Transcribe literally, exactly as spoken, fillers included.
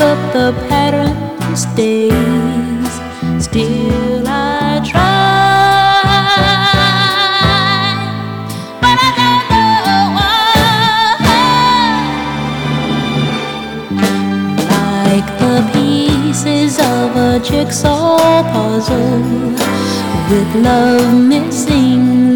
but the pattern stays. Still I try, but I don't know why. Like the pieces of a jigsaw puzzle, with love missing.